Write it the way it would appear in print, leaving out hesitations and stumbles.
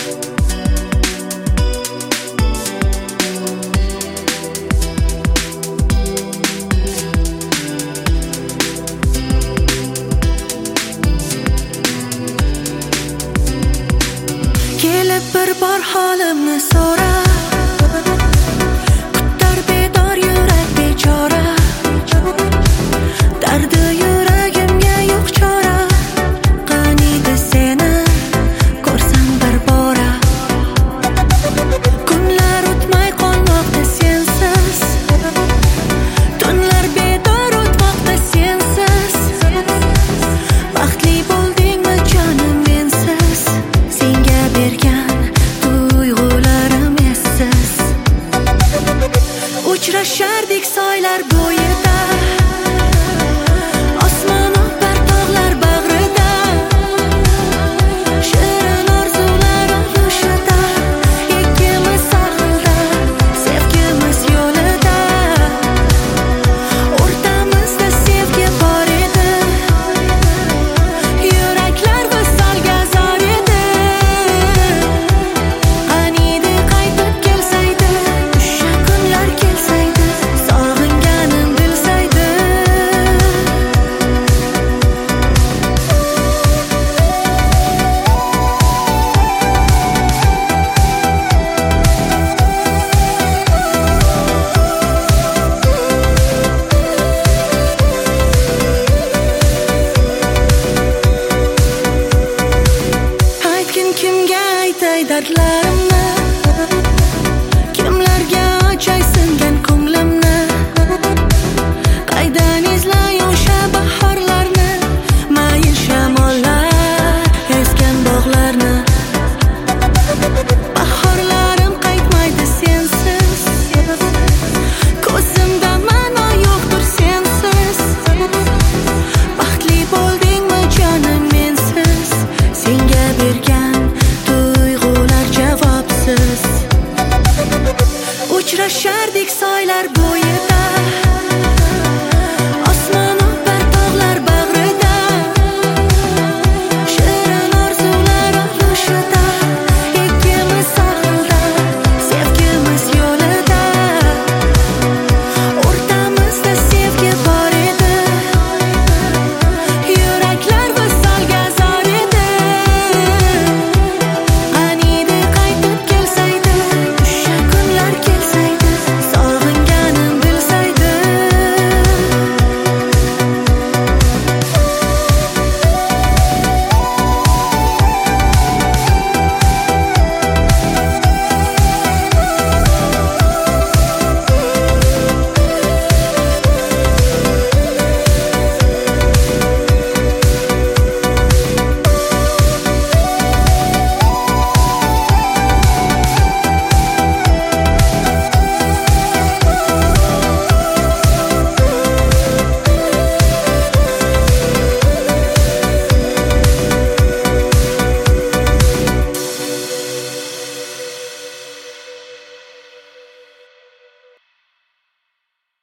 Kelib bir bor holimni so'ra, kutar bedor yurak bechora, dardi yuragimga yo'q chora. Qaniydi seni ko'rsam bir bora, kunlar o'tmay qolmoqda sensiz, tunlar bedor o'tmoqda sensiz. Baxtli bo'ldingmi jonim mensiz, senga bergan tuyg'ularim essiz. Uchrashardik soylar bo'yida, osmon o'par tog'lar bag'rida, shirin orzular urushida, ikkimiz sahilda, sevgimiz yo'lida. O'rtamizda sevgi bor edi, yuraklar visolga zor edi. Qaniydi qaytib kelsaydi, o'sha kunlar kelsaydi, sog'inganim bilsaydi. Aytgin kimga aytay dardlarimni, kimlarga ochay singan ko'nglimni. Qaydan izlay o'sha bahorlarni, mayin shamollar esgan bog'larni. Bahorlarim qaytmaydi sensiz, ko'zimda ma'no yo'qdir sensiz. Baxtli bo'ldingmi jonim mensiz, senga bergan tuyg'ular javobsiz. Uchrashardik